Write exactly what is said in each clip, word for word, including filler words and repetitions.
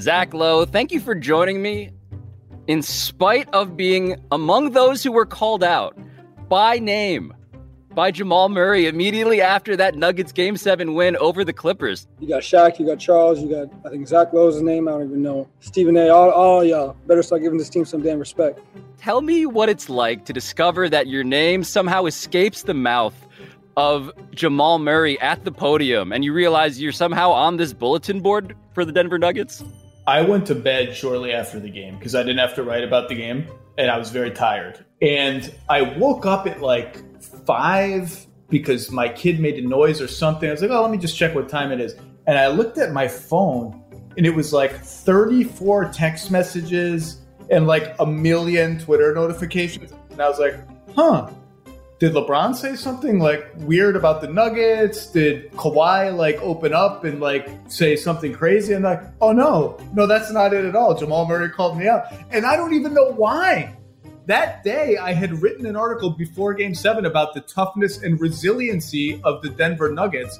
Zach Lowe, thank you for joining me. In spite of being among those who were called out by name by Jamal Murray immediately after that Nuggets Game seven win over the Clippers. You got Shaq, you got Charles, you got, I think, Zach Lowe's name, I don't even know. Stephen A., all, all y'all better start giving this team some damn respect. Tell me what it's like to discover that your name somehow escapes the mouth of Jamal Murray at the podium, and you realize you're somehow on this bulletin board for the Denver Nuggets? I went to bed shortly after the game because I didn't have to write about the game, and I was very tired. And I woke up at like five because my kid made a noise or something. I was like, oh, let me just check what time it is. And I looked at my phone, and it was like thirty-four text messages and like a million Twitter notifications. And I was like, huh. Did LeBron say something like weird about the Nuggets? Did Kawhi like open up and like say something crazy? And like, oh no, no, that's not it at all. Jamal Murray called me out. And I don't even know why. That day I had written an article before Game seven about the toughness and resiliency of the Denver Nuggets.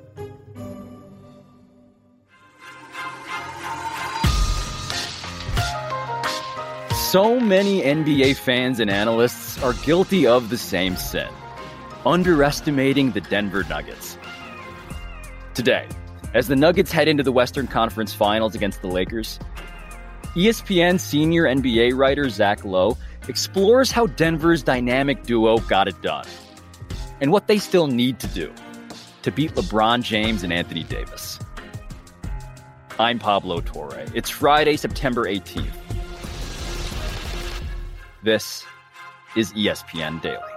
So many N B A fans and analysts are guilty of the same sin, underestimating the Denver Nuggets. Today, as the Nuggets head into the Western Conference Finals against the Lakers, E S P N senior N B A writer Zach Lowe explores how Denver's dynamic duo got it done, and what they still need to do to beat LeBron James and Anthony Davis. I'm Pablo Torre. It's Friday, September eighteenth. This is E S P N Daily.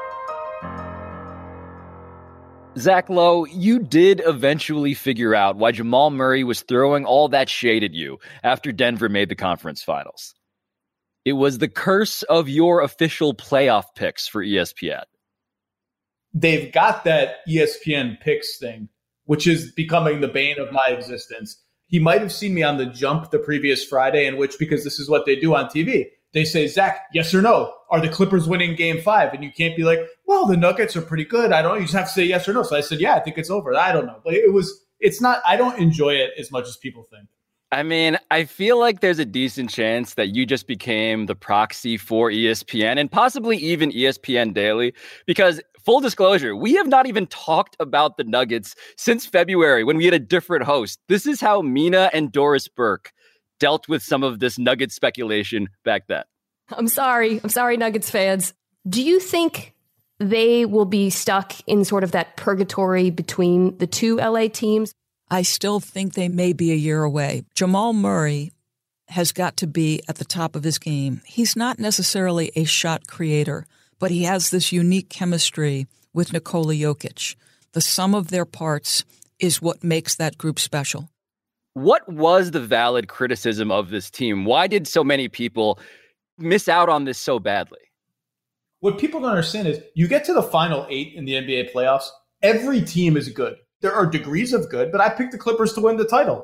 Zach Lowe, you did eventually figure out why Jamal Murray was throwing all that shade at you after Denver made the conference finals. It was the curse of your official playoff picks for E S P N. They've got that E S P N picks thing, which is becoming the bane of my existence. He might have seen me on The Jump the previous Friday, in which, because this is what they do on T V, they say, Zach, yes or no? Are the Clippers winning game five? And you can't be like, well, the Nuggets are pretty good. I don't know. You just have to say yes or no. So I said, yeah, I think it's over. I don't know. But it was, it's not, I don't enjoy it as much as people think. I mean, I feel like there's a decent chance that you just became the proxy for E S P N and possibly even E S P N Daily, because full disclosure, we have not even talked about the Nuggets since February when we had a different host. This is how Mina and Doris Burke dealt with some of this Nuggets speculation back then. I'm sorry. I'm sorry, Nuggets fans. Do you think they will be stuck in sort of that purgatory between the two L A teams? I still think they may be a year away. Jamal Murray has got to be at the top of his game. He's not necessarily a shot creator, but he has this unique chemistry with Nikola Jokic. The sum of their parts is what makes that group special. What was the valid criticism of this team? Why did so many people miss out on this so badly? What people don't understand is you get to the final eight in the N B A playoffs, every team is good. There are degrees of good, but I picked the Clippers to win the title.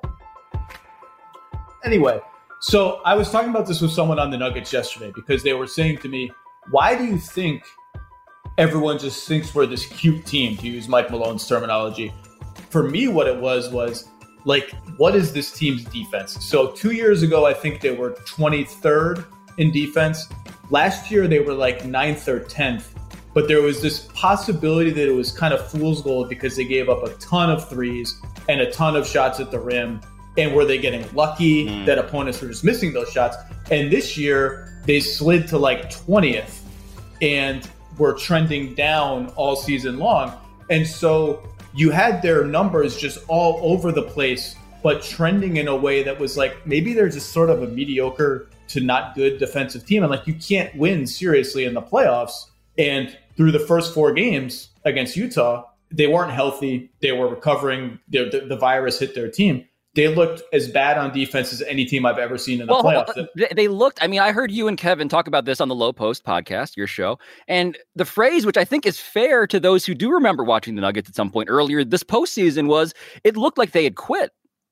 Anyway, so I was talking about this with someone on the Nuggets yesterday because they were saying to me, why do you think everyone just thinks we're this cute team, to use Mike Malone's terminology? For me, what it was was, like, what is this team's defense? So two years ago, I think they were twenty-third in defense. Last year, they were like ninth or tenth. But there was this possibility that it was kind of fool's gold because they gave up a ton of threes and a ton of shots at the rim. And were they getting lucky mm. that opponents were just missing those shots? And this year, they slid to like twentieth and were trending down all season long. And so you had their numbers just all over the place, but trending in a way that was like, maybe they're just sort of a mediocre to not good defensive team. And like, you can't win seriously in the playoffs. And through the first four games against Utah, they weren't healthy. They were recovering. The, the, the virus hit their team. They looked as bad on defense as any team I've ever seen in the well, playoffs. They, they looked, I mean, I heard you and Kevin talk about this on the Low Post podcast, your show. And the phrase, which I think is fair to those who do remember watching the Nuggets at some point earlier this postseason, was it looked like they had quit.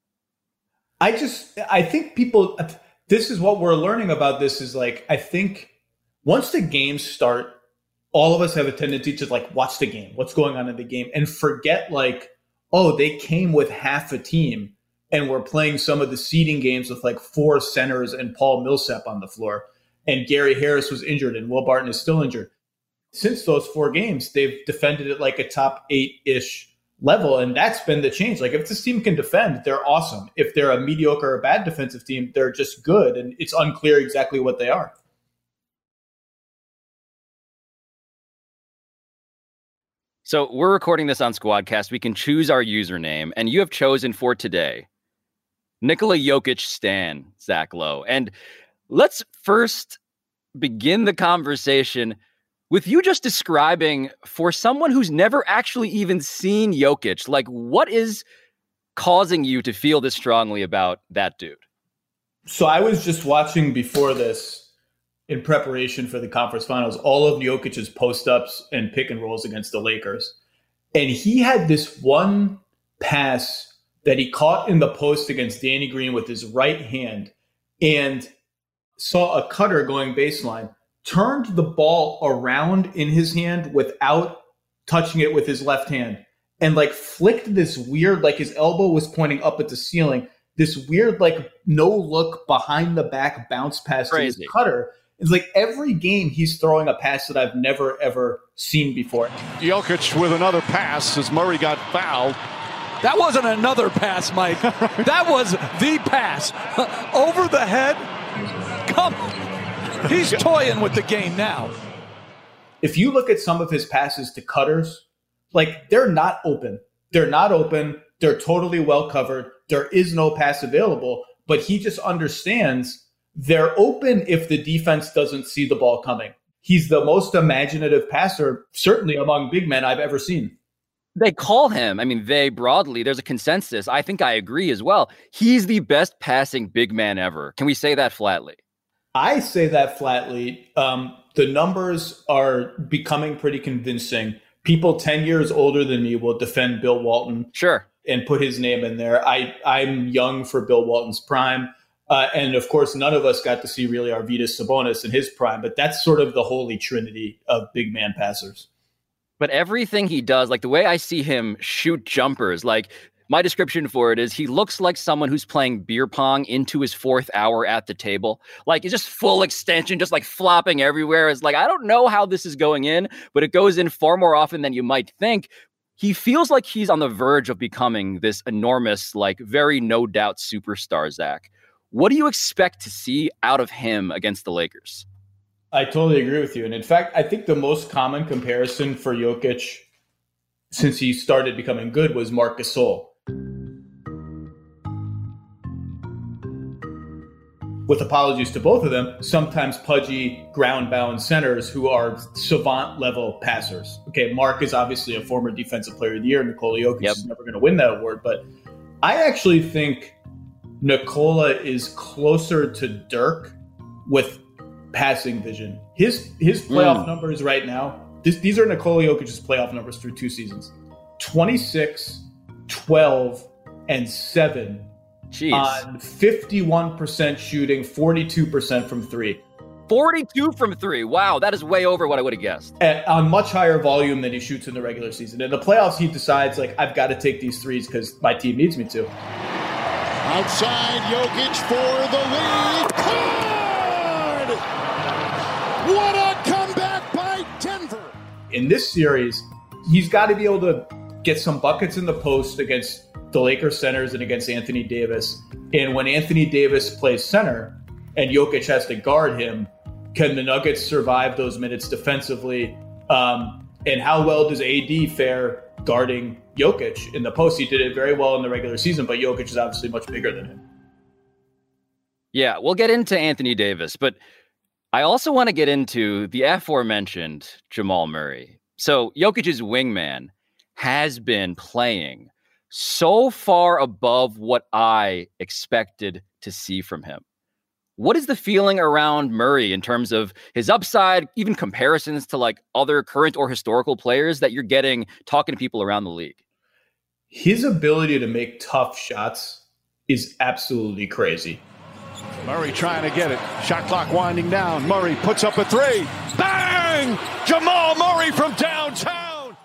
I just, I think people, this is what we're learning about this is like, I think once the games start, all of us have a tendency to like watch the game, what's going on in the game, and forget like, oh, they came with half a team and we're playing some of the seeding games with like four centers and Paul Millsap on the floor, and Gary Harris was injured and Will Barton is still injured. Since those four games, they've defended at like a top eight-ish level, and that's been the change. Like, if this team can defend, they're awesome. If they're a mediocre or bad defensive team, they're just good, and it's unclear exactly what they are. So we're recording this on Squadcast. We can choose our username, and you have chosen for today Nikola Jokic Stan, Zach Lowe. And let's first begin the conversation with you just describing, for someone who's never actually even seen Jokic, like, what is causing you to feel this strongly about that dude? So I was just watching before this, in preparation for the conference finals, all of Jokic's post-ups and pick and rolls against the Lakers. And he had this one pass that he caught in the post against Danny Green with his right hand and saw a cutter going baseline, turned the ball around in his hand without touching it with his left hand, and like flicked this weird, like his elbow was pointing up at the ceiling, this weird, like no look behind the back bounce pass to his cutter. It's like every game he's throwing a pass that I've never, ever seen before. Jokic with another pass as Murray got fouled. That wasn't another pass, Mike. That was the pass. Over the head. Come on. He's toying with the game now. If you look at some of his passes to cutters, like, they're not open. They're not open. They're totally well covered. There is no pass available, but he just understands they're open if the defense doesn't see the ball coming. He's the most imaginative passer, certainly among big men, I've ever seen. They call him, I mean, they broadly, there's a consensus. I think I agree as well. He's the best passing big man ever. Can we say that flatly? I say that flatly. Um, the numbers are becoming pretty convincing. People ten years older than me will defend Bill Walton. Sure. And put his name in there. I, I'm young for Bill Walton's prime. Uh, and of course, none of us got to see really Arvydas Sabonis in his prime, but that's sort of the holy trinity of big man passers. But everything he does, like the way I see him shoot jumpers, like my description for it is he looks like someone who's playing beer pong into his fourth hour at the table. Like, it's just full extension, just like flopping everywhere. It's like, I don't know how this is going in, but it goes in far more often than you might think. He feels like he's on the verge of becoming this enormous, like very no doubt superstar, Zach. What do you expect to see out of him against the Lakers? I totally agree with you. And in fact, I think the most common comparison for Jokic since he started becoming good was Marc Gasol. With apologies to both of them, sometimes pudgy, ground-bound centers who are savant-level passers. Okay, Mark is obviously a former Defensive Player of the Year. Nikola Jokic yep. is never going to win that award. But I actually think Nikola is closer to Dirk with passing vision. His his playoff mm. numbers right now, this, these are Nikola Jokic's playoff numbers through two seasons. twenty-six, twelve, and seven Jeez. On fifty-one percent shooting, forty-two percent from three. forty-two from three. Wow, that is way over what I would have guessed. At, on much higher volume than he shoots in the regular season. In the playoffs, he decides, like, I've got to take these threes because my team needs me to. Outside, Jokic for the lead. Hard! What a comeback by Denver. In this series, he's got to be able to get some buckets in the post against the Lakers centers and against Anthony Davis. And when Anthony Davis plays center and Jokic has to guard him, can the Nuggets survive those minutes defensively? Um, and how well does A D fare guarding Jokic in the post? He did it very well in the regular season, but Jokic is obviously much bigger than him. Yeah, we'll get into Anthony Davis, but I also want to get into the aforementioned Jamal Murray. So Jokic's wingman has been playing so far above what I expected to see from him. What is the feeling around Murray in terms of his upside, even comparisons to like other current or historical players that you're getting talking to people around the league? His ability to make tough shots is absolutely crazy. Murray trying to get it. Shot clock winding down. Murray puts up a three. Bang! Jamal Murray from downtown.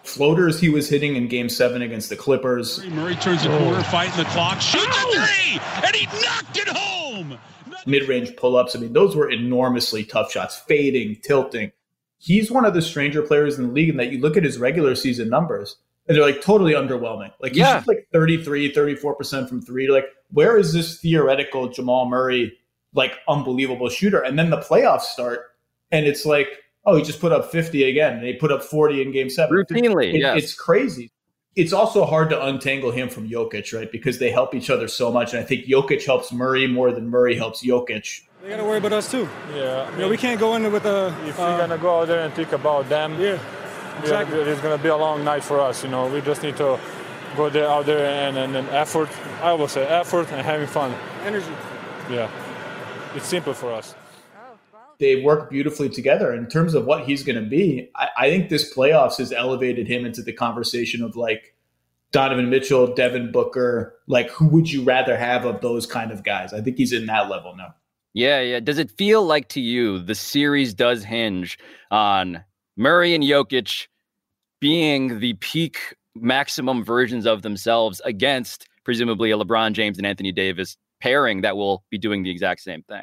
floaters he was hitting in game seven against the Clippers. Murray turns the corner, fighting the clock, shoots a three, and he knocked it home. Mid-range pull-ups. I mean, those were enormously tough shots, fading, tilting. He's one of the stranger players in the league in that you look at his regular season numbers and they're like totally underwhelming. Like he's yeah. like thirty-three, thirty-four percent from three. Like, where is this theoretical Jamal Murray, like unbelievable shooter? And then the playoffs start and it's like, oh, he just put up fifty again. And he put up forty in game seven. Routinely, it, yes. It's crazy. It's also hard to untangle him from Jokic, right? Because they help each other so much. And I think Jokic helps Murray more than Murray helps Jokic. They got to worry about us too. Yeah. I mean, you know, we can't go in with a... If uh, we're going to go out there and think about them, yeah, exactly. Yeah, it's going to be a long night for us. You know, we just need to go there out there and, and, and effort. I will say effort and having fun. Energy. Yeah. It's simple for us. They work beautifully together. In terms of what he's going to be, I, I think this playoffs has elevated him into the conversation of like Donovan Mitchell, Devin Booker. Like, who would you rather have of those kind of guys? I think he's in that level now. Yeah, yeah. Does it feel like to you the series does hinge on Murray and Jokic being the peak maximum versions of themselves against presumably a LeBron James and Anthony Davis pairing that will be doing the exact same thing?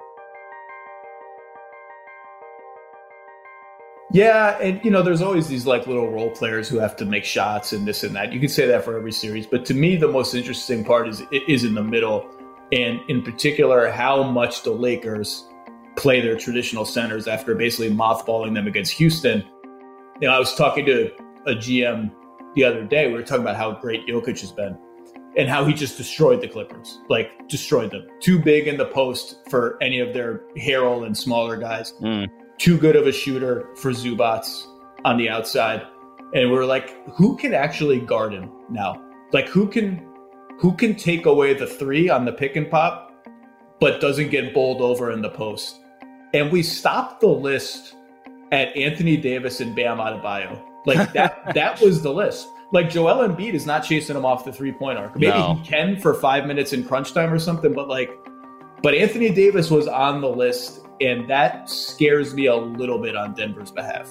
Yeah, and you know, there's always these like little role players who have to make shots and this and that. You can say that for every series, but to me, the most interesting part is is in the middle, and in particular, how much the Lakers play their traditional centers after basically mothballing them against Houston. You know, I was talking to a G M the other day. We were talking about how great Jokic has been and how he just destroyed the Clippers, like destroyed them. Too big in the post for any of their Harrell and smaller guys. Mm. Too good of a shooter for Zubats on the outside. And we're like, who can actually guard him now? Like, who can who can take away the three on the pick and pop, but doesn't get bowled over in the post? And we stopped the list at Anthony Davis and Bam Adebayo. Like, that that was the list. Like, Joel Embiid is not chasing him off the three-point arc. Maybe no. he can for five minutes in crunch time or something, but like, but Anthony Davis was on the list. And that scares me a little bit on Denver's behalf.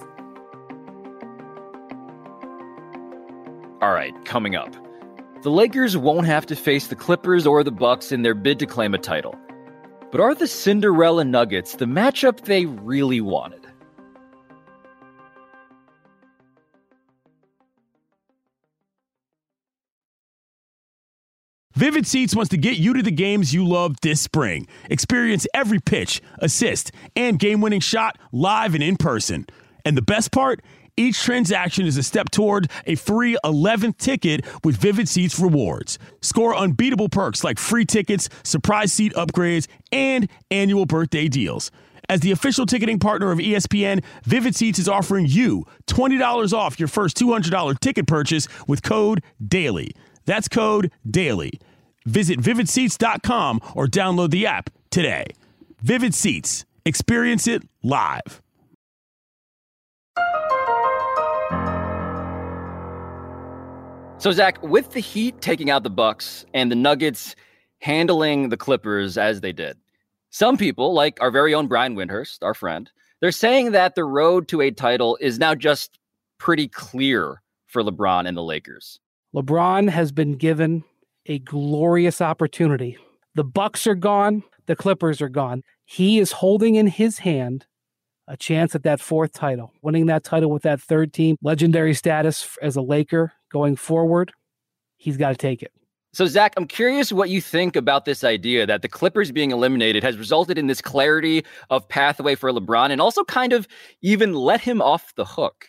All right, coming up. The Lakers won't have to face the Clippers or the Bucks in their bid to claim a title. But are the Cinderella Nuggets the matchup they really wanted? Vivid Seats wants to get you to the games you love this spring. Experience every pitch, assist, and game-winning shot live and in person. And the best part? Each transaction is a step toward a free eleventh ticket with Vivid Seats rewards. Score unbeatable perks like free tickets, surprise seat upgrades, and annual birthday deals. As the official ticketing partner of E S P N, Vivid Seats is offering you twenty dollars off your first two hundred dollars ticket purchase with code DAILY. That's code DAILY. Visit vivid seats dot com or download the app today. Vivid Seats. Experience it live. So, Zach, with the Heat taking out the Bucks and the Nuggets handling the Clippers as they did, some people, like our very own Brian Windhurst, our friend, they're saying that the road to a title is now just pretty clear for LeBron and the Lakers. LeBron has been given a glorious opportunity. The Bucks are gone. The Clippers are gone. He is holding in his hand a chance at that fourth title, winning that title with that third team, legendary status as a Laker going forward. He's got to take it. So, Zach, I'm curious what you think about this idea that the Clippers being eliminated has resulted in this clarity of pathway for LeBron and also kind of even let him off the hook.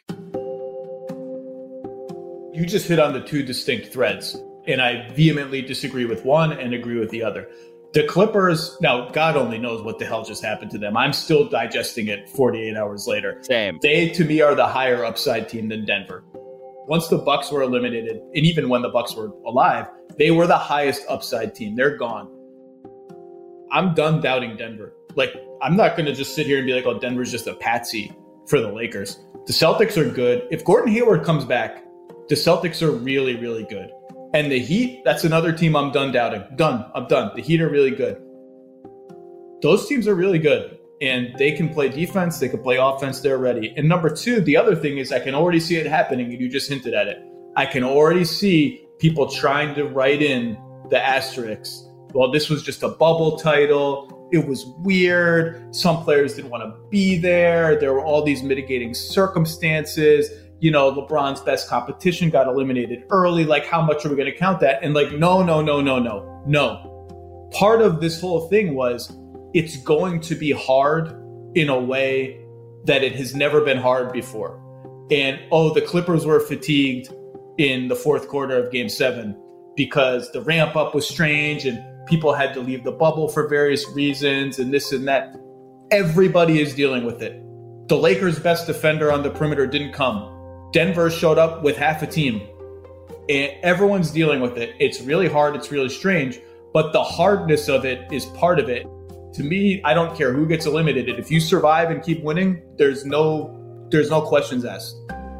You just hit on the two distinct threads, and I vehemently disagree with one and agree with the other. The Clippers, now God only knows what the hell just happened to them. I'm still digesting it forty-eight hours later. Same. They, to me, are the higher upside team than Denver. Once the Bucks were eliminated, and even when the Bucks were alive, they were the highest upside team. They're gone. I'm done doubting Denver. Like, I'm not going to just sit here and be like, oh, Denver's just a patsy for the Lakers. The Celtics are good. If Gordon Hayward comes back, the Celtics are really, really good. And the Heat, that's another team I'm done doubting. Done. I'm done. The Heat are really good. Those teams are really good. And they can play defense, they can play offense, they're ready. And number two, the other thing is I can already see it happening, and you just hinted at it. I can already see people trying to write in the asterisks. Well, this was just a bubble title. It was weird. Some players didn't want to be there. There were all these mitigating circumstances. You know, LeBron's best competition got eliminated early. Like, how much are we going to count that? And like, no, no, no, no, no, no. Part of this whole thing was it's going to be hard in a way that it has never been hard before. And, oh, the Clippers were fatigued in the fourth quarter of game seven because the ramp up was strange and people had to leave the bubble for various reasons and this and that. Everybody is dealing with it. The Lakers' best defender on the perimeter didn't come. Denver showed up with half a team. And everyone's dealing with it. It's really hard. It's really strange. But the hardness of it is part of it. To me, I don't care who gets eliminated. If you survive and keep winning, there's no there's no questions asked.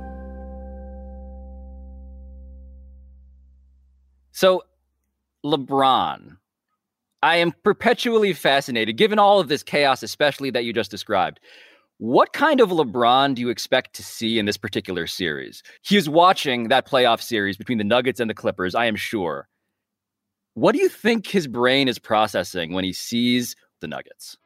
So, LeBron, I am perpetually fascinated, given all of this chaos, especially that you just described. What kind of LeBron do you expect to see in this particular series? He is watching that playoff series between the Nuggets and the Clippers, I am sure. What do you think his brain is processing when he sees the Nuggets?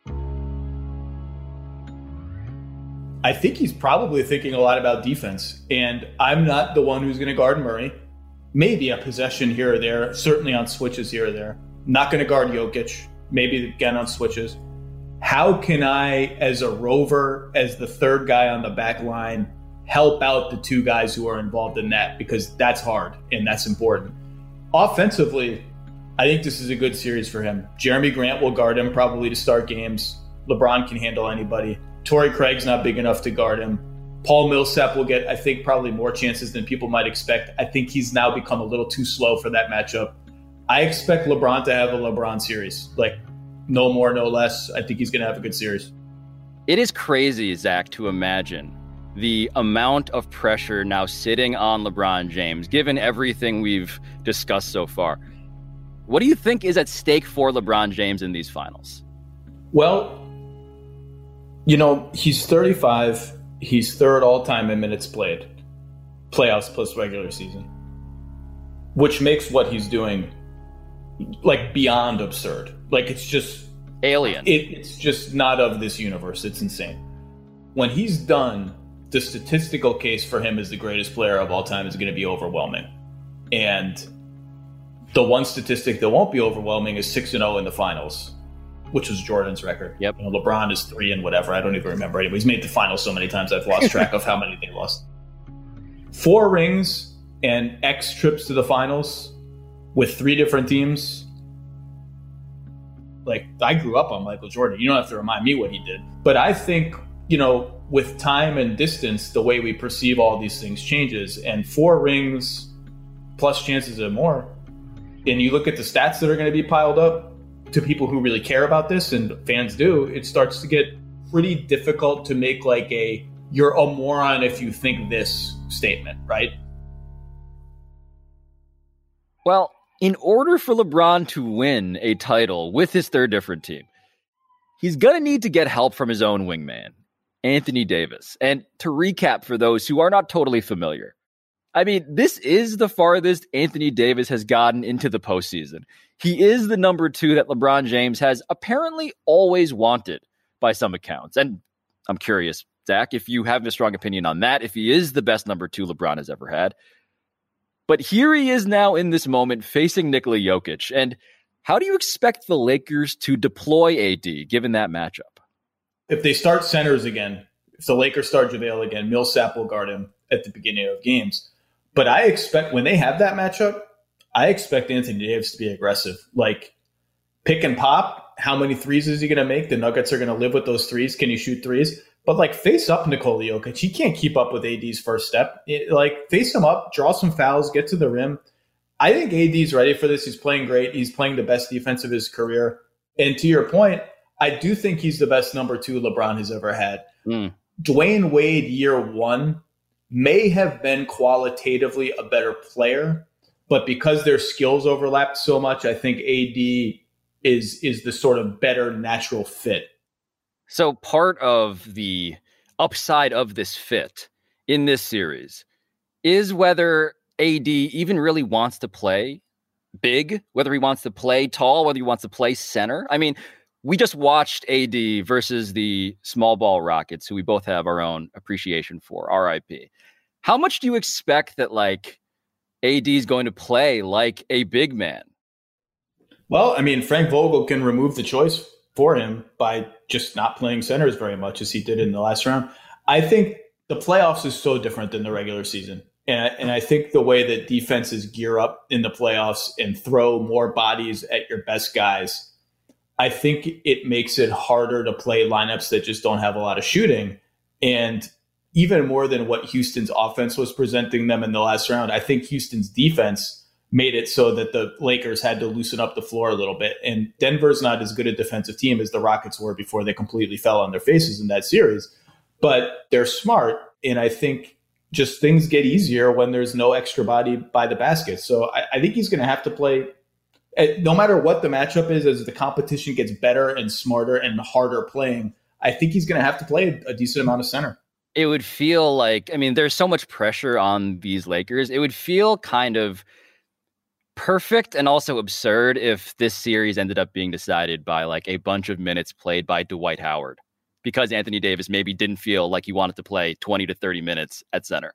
I think he's probably thinking a lot about defense. And I'm not the one who's going to guard Murray. Maybe a possession here or there, certainly on switches here or there. Not going to guard Jokic, maybe again on switches. How can I, as a rover, as the third guy on the back line, help out the two guys who are involved in that? Because that's hard and that's important. Offensively, I think this is a good series for him. Jeremy Grant will guard him probably to start games. LeBron can handle anybody. Torrey Craig's not big enough to guard him. Paul Millsap will get, I think, probably more chances than people might expect. I think he's now become a little too slow for that matchup. I expect LeBron to have a LeBron series. Like, no more, no less. I think he's going to have a good series. It is crazy, Zach, to imagine the amount of pressure now sitting on LeBron James, given everything we've discussed so far. What do you think is at stake for LeBron James in these finals? Well, you know, he's thirty-five. He's third all-time in minutes played, playoffs plus regular season, which makes what he's doing like beyond absurd. Like, it's just alien. It, it's just not of this universe. It's insane. When he's done, the statistical case for him as the greatest player of all time is going to be overwhelming. And the one statistic that won't be overwhelming is six and oh in the finals, which was Jordan's record. Yep. You know, LeBron is three and whatever. I don't even remember. Anyway, he's made the finals so many times I've lost track of how many they lost. Four rings and X trips to the finals with three different teams. Like, I grew up on Michael Jordan. You don't have to remind me what he did. But I think, you know, with time and distance, the way we perceive all these things changes. And four rings plus chances of more. And you look at the stats that are going to be piled up to people who really care about this, and fans do, it starts to get pretty difficult to make like a, you're a moron if you think this statement, right? Well, in order for LeBron to win a title with his third different team, he's going to need to get help from his own wingman, Anthony Davis. And to recap for those who are not totally familiar, I mean, this is the farthest Anthony Davis has gotten into the postseason. He is the number two that LeBron James has apparently always wanted by some accounts. And I'm curious, Zach, if you have a strong opinion on that, if he is the best number two LeBron has ever had. But here he is now in this moment facing Nikola Jokic. And how do you expect the Lakers to deploy A D given that matchup? If they start centers again, if the Lakers start JaVale again, Millsap will guard him at the beginning of games. But I expect when they have that matchup, I expect Anthony Davis to be aggressive. Like, pick and pop, how many threes is he going to make? The Nuggets are going to live with those threes. Can he shoot threes? But, like, face up Nikola Jokic. He can't keep up with A D's first step. It, like, face him up, draw some fouls, get to the rim. I think A D's ready for this. He's playing great. He's playing the best defense of his career. And to your point, I do think he's the best number two LeBron has ever had. Mm. Dwayne Wade, year one, may have been qualitatively a better player, but because their skills overlapped so much, I think A D is is the sort of better natural fit. So part of the upside of this fit in this series is whether A D even really wants to play big, whether he wants to play tall, whether he wants to play center. I mean, we just watched A D versus the small ball Rockets, who we both have our own appreciation for, R I P. How much do you expect that, like, A D is going to play like a big man? Well, I mean, Frank Vogel can remove the choice for him by just not playing centers very much, as he did in the last round. I think the playoffs is so different than the regular season. And I, and I think the way that defenses gear up in the playoffs and throw more bodies at your best guys, I think it makes it harder to play lineups that just don't have a lot of shooting. And even more than what Houston's offense was presenting them in the last round, I think Houston's defense made it so that the Lakers had to loosen up the floor a little bit. And Denver's not as good a defensive team as the Rockets were before they completely fell on their faces in that series. But they're smart, and I think just things get easier when there's no extra body by the basket. So I, I think he's going to have to play, no matter what the matchup is, as the competition gets better and smarter and harder playing, I think he's going to have to play a decent amount of center. It would feel like, I mean, there's so much pressure on these Lakers. It would feel kind of perfect and also absurd if this series ended up being decided by like a bunch of minutes played by Dwight Howard, because Anthony Davis maybe didn't feel like he wanted to play twenty to thirty minutes at center.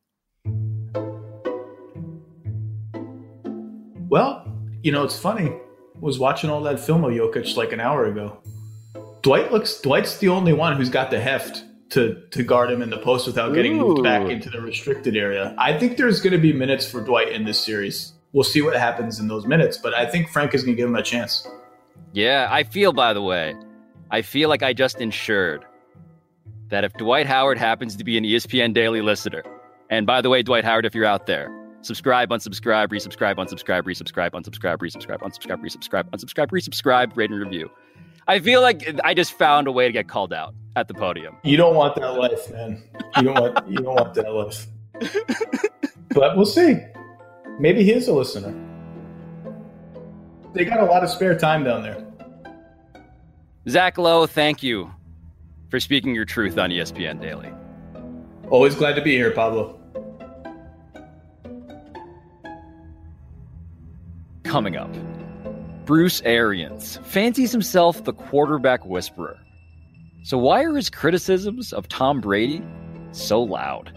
Well, you know, it's funny. I was watching all that film of Jokic like an hour ago. Dwight looks, Dwight's the only one who's got the heft to, to guard him in the post without getting Ooh. moved back into the restricted area. I think there's going to be minutes for Dwight in this series. We'll see what happens in those minutes, but I think Frank is going to give him a chance. Yeah, I feel, by the way, I feel like I just ensured that if Dwight Howard happens to be an E S P N Daily listener, and by the way, Dwight Howard, if you're out there, subscribe, unsubscribe, resubscribe, unsubscribe, resubscribe, unsubscribe, resubscribe, unsubscribe, resubscribe, unsubscribe, resubscribe, rate and review. I feel like I just found a way to get called out at the podium. You don't want that life, man. You don't want you don't want that life. But we'll see. Maybe he is a listener. They got a lot of spare time down there. Zach Lowe, thank you for speaking your truth on E S P N Daily. Always glad to be here, Pablo. Coming up, Bruce Arians fancies himself the quarterback whisperer. So why are his criticisms of Tom Brady so loud?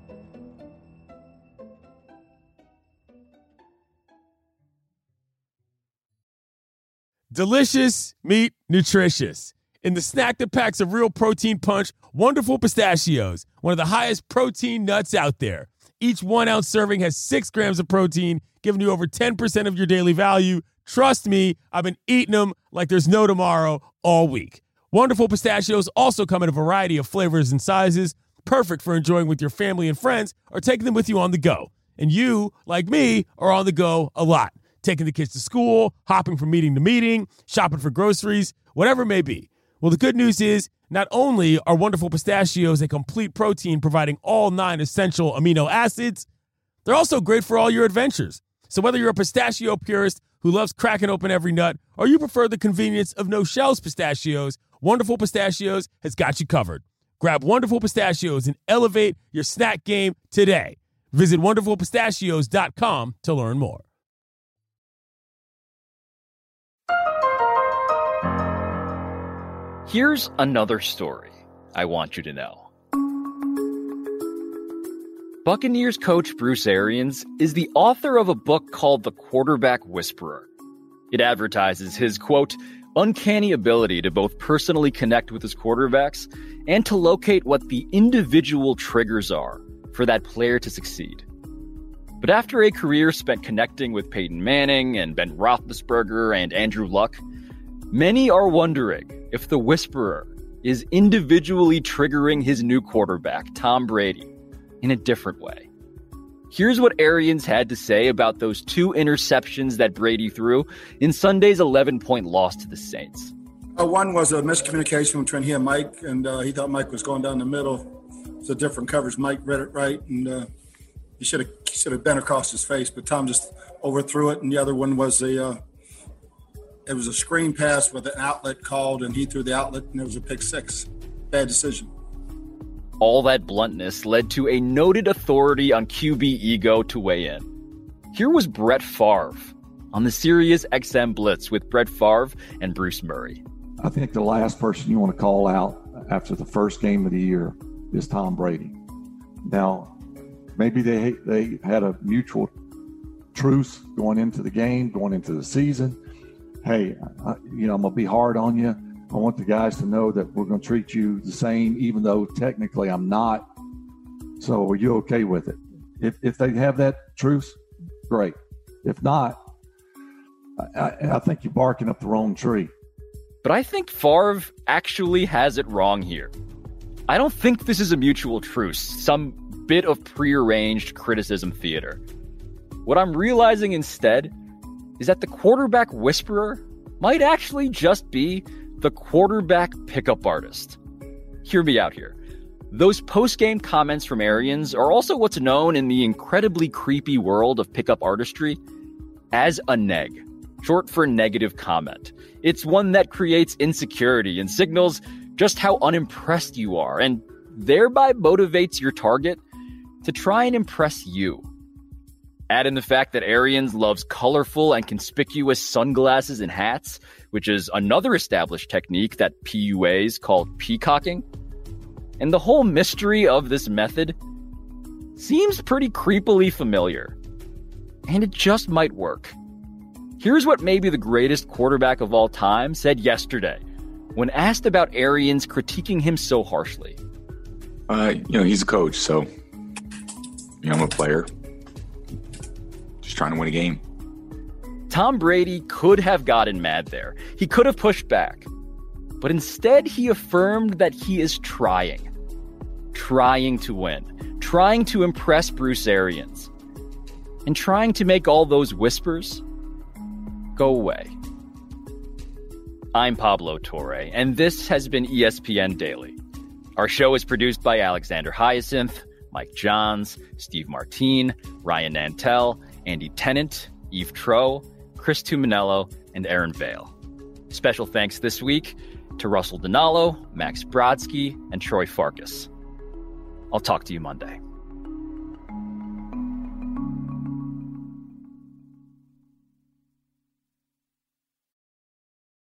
Delicious meat, nutritious. In the snack that packs a real protein punch, Wonderful Pistachios, one of the highest protein nuts out there. Each one-ounce serving has six grams of protein, giving you over ten percent of your daily value. Trust me, I've been eating them like there's no tomorrow all week. Wonderful Pistachios also come in a variety of flavors and sizes, perfect for enjoying with your family and friends or taking them with you on the go. And you, like me, are on the go a lot. Taking the kids to school, hopping from meeting to meeting, shopping for groceries, whatever it may be. Well, the good news is not only are Wonderful Pistachios a complete protein providing all nine essential amino acids, they're also great for all your adventures. So whether you're a pistachio purist who loves cracking open every nut or you prefer the convenience of no-shells pistachios, Wonderful Pistachios has got you covered. Grab Wonderful Pistachios and elevate your snack game today. Visit wonderful pistachios dot com to learn more. Here's another story I want you to know. Buccaneers coach Bruce Arians is the author of a book called The Quarterback Whisperer. It advertises his, quote, uncanny ability to both personally connect with his quarterbacks and to locate what the individual triggers are for that player to succeed. But after a career spent connecting with Peyton Manning and Ben Roethlisberger and Andrew Luck, many are wondering if the Whisperer is individually triggering his new quarterback, Tom Brady, in a different way. Here's what Arians had to say about those two interceptions that Brady threw in Sunday's eleven-point loss to the Saints. Uh, one was a miscommunication between he and Mike, and uh, he thought Mike was going down the middle. It's a different coverage. Mike read it right, and uh, he should have should have bent across his face, but Tom just overthrew it. And the other one was a uh, it was a screen pass with an outlet called, and he threw the outlet, and it was a pick six. bad decision. All that bluntness led to a noted authority on Q B ego to weigh in. Here was Brett Favre on the Sirius X M Blitz with Brett Favre and Bruce Murray. I think the last person you want to call out after the first game of the year is Tom Brady. Now, maybe they they had a mutual truce going into the game, going into the season. Hey, I, you know, I'm going to be hard on you. I want the guys to know that we're going to treat you the same, even though technically I'm not. So are you okay with it? If if they have that truce, great. If not, I, I think you're barking up the wrong tree. But I think Favre actually has it wrong here. I don't think this is a mutual truce, some bit of prearranged criticism theater. What I'm realizing instead is that the quarterback whisperer might actually just be the quarterback pickup artist. Hear me out here. Those post-game comments from Arians are also what's known in the incredibly creepy world of pickup artistry as a neg, short for negative comment. It's one that creates insecurity and signals just how unimpressed you are, and thereby motivates your target to try and impress you. Add in the fact that Arians loves colorful and conspicuous sunglasses and hats, which is another established technique that P U As call peacocking. And the whole mystery of this method seems pretty creepily familiar. And it just might work. Here's what maybe the greatest quarterback of all time said yesterday when asked about Arians critiquing him so harshly. Uh, you know, he's a coach, so, you know, I'm a player. Just trying to win a game. Tom Brady could have gotten mad there. He could have pushed back. But instead, he affirmed that he is trying. Trying to win. Trying to impress Bruce Arians. And trying to make all those whispers go away. I'm Pablo Torre, and this has been E S P N Daily. Our show is produced by Alexander Hyacinth, Mike Johns, Steve Martine, Ryan Nantel, Andy Tennant, Eve Troe, Chris Tuminello, and Aaron Vale. Special thanks this week to Russell Dinalo, Max Brodsky, and Troy Farkas. I'll talk to you Monday.